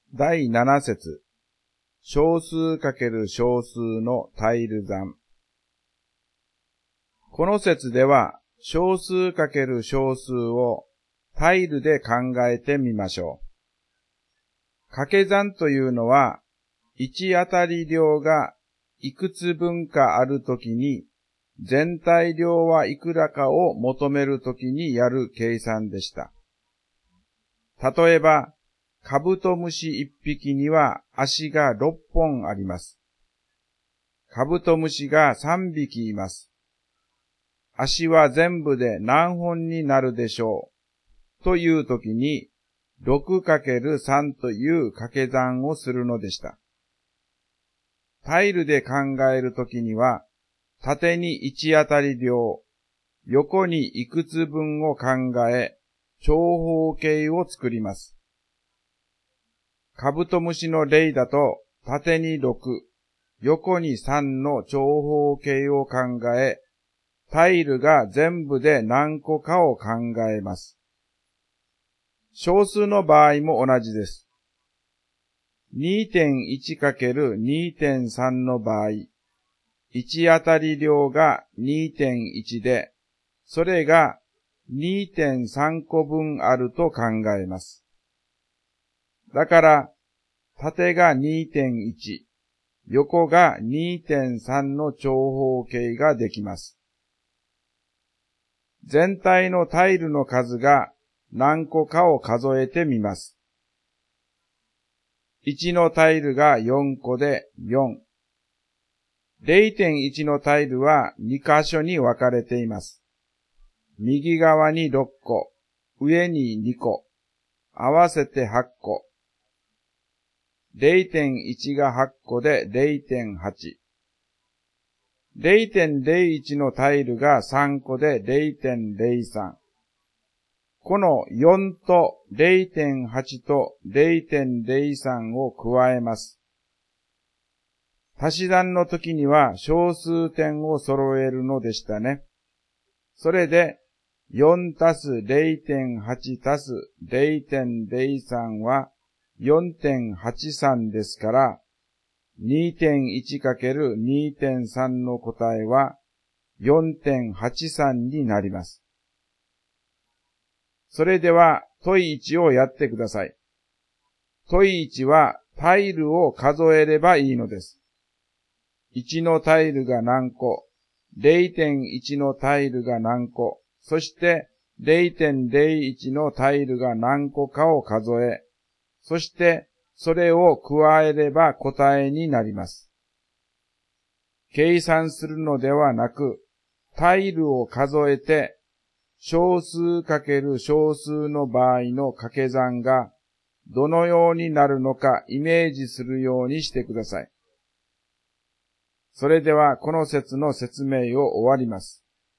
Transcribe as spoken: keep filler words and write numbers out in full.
だいなな節、小数×小数のタイル算。この節では、小数×小数をタイルで考えてみましょう。掛け算というのは、いち当たり量がいくつ分かあるときに、全体量はいくらかを求めるときにやる計算でした。例えば、カブトムシいっぴきには足がろっぽんあります。カブトムシがさんびきいます。足は全部で何本になるでしょうというときに ろくかけるさん という掛け算をするのでした。タイルで考えるときには、縦にいち当たり量、横にいくつ分を考え、長方形を作ります。カブトムシの例だと、縦にろく、横にさんの長方形を考え、タイルが全部で何個かを考えます。小数の場合も同じです。にてんいちかけるにてんさん の場合、いち当たり量が にてんいち で、それが にてんさん 個分あると考えます。だから、縦が にてんいち、横が にてんさん の長方形ができます。全体のタイルの数が何個かを数えてみます。いちのタイルがよんこでよん。れいてんいち のタイルはにかしょに分かれています。右側にろっこ、上ににこ、合わせてはっこ。れいてんいち がはっこで れいてんはち。れいてんれいいち のタイルがさんこで れいてんれいさん。このよんと れいてんはち と れいてんれいさん を加えます。足し算の時には小数点を揃えるのでしたね。それでよんたす れいてんはち たす れいてんれいさん は よんてんはちさん ですから、にてんいちかけるにてんさん の答えは よんてんはちさん になります。それでは問いいちをやってください。問いいちはタイルを数えればいいのです。いちのタイルが何個、れいてんいち のタイルが何個、そして れいてんれいいち のタイルが何個かを数え、そしてそれを加えれば答えになります。計算するのではなく、タイルを数えて、小数×小数の場合の掛け算がどのようになるのかイメージするようにしてください。それではこの節の説明を終わります。